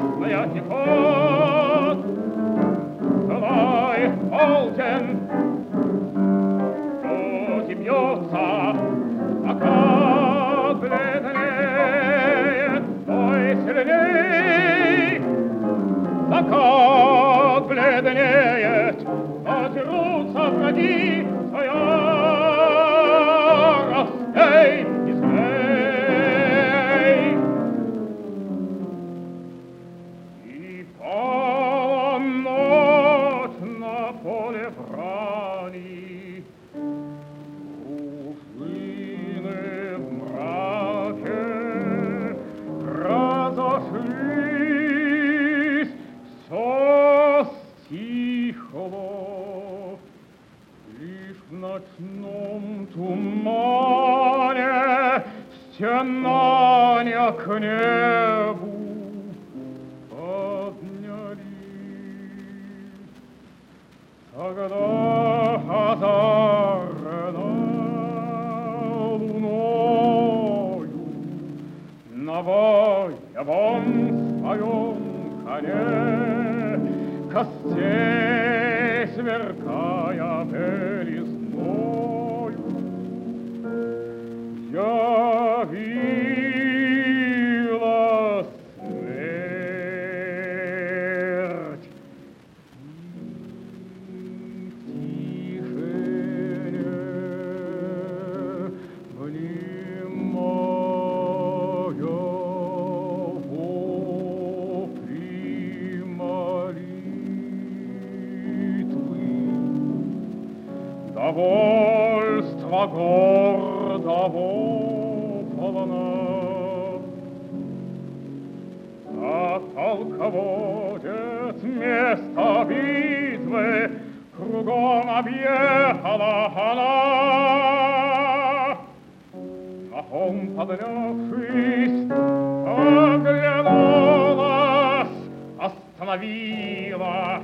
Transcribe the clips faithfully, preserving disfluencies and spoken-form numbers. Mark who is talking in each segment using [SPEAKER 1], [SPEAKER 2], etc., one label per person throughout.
[SPEAKER 1] красная текут. Злой полдень, жуть бьется, пока бледнеет, ой, сильней. Пока бледнеет, надерутся враги, своя растей и змей. И пала ночь на поле брани, дружины в мраке разошлись, все стихло. Лишь в ночном тумане стенания к небу поднялись. Тогда озарена луною на боевом своем коне костей сверкая белизною, явилась смерть. И в тишине внимая вопли молитвы, довольства гордого полна. А полководец место битвы кругом объехала она. Махом поднявшись, оглянулась, остановилась.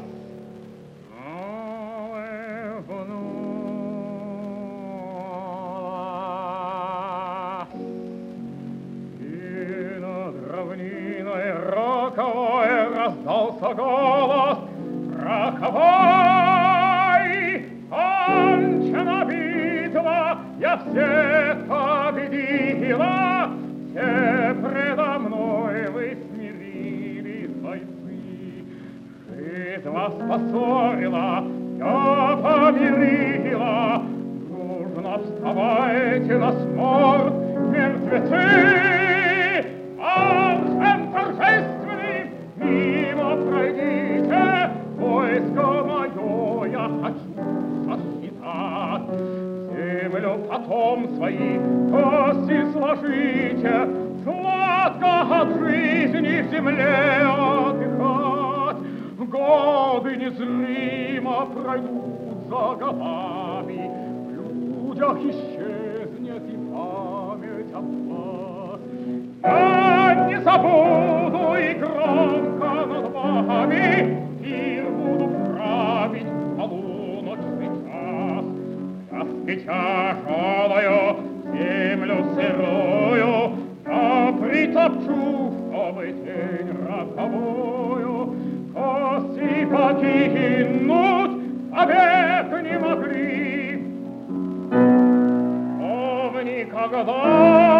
[SPEAKER 1] Раздался голос роковой: кончена битва, я всех победила, все предо мной вы смирились, бойцы. Жизнь вас поссорила, я помирила, дружно вставайте на смерть, мертвецы. Алчен торжественный, мимо пройдите, войско мое я хочу сосчитать. Землю потом свои кости сложите, сладко от жизни в земле отдыхать. Годы незримо пройдут за годами, в людях исчезнет и память об вас. Я не забуду и громко над вами пир буду править в полуночный час. Тряской тяжелою землю сырую я притопчу, чтобы тень роковую кости покинуть вовек не могли. О, никогда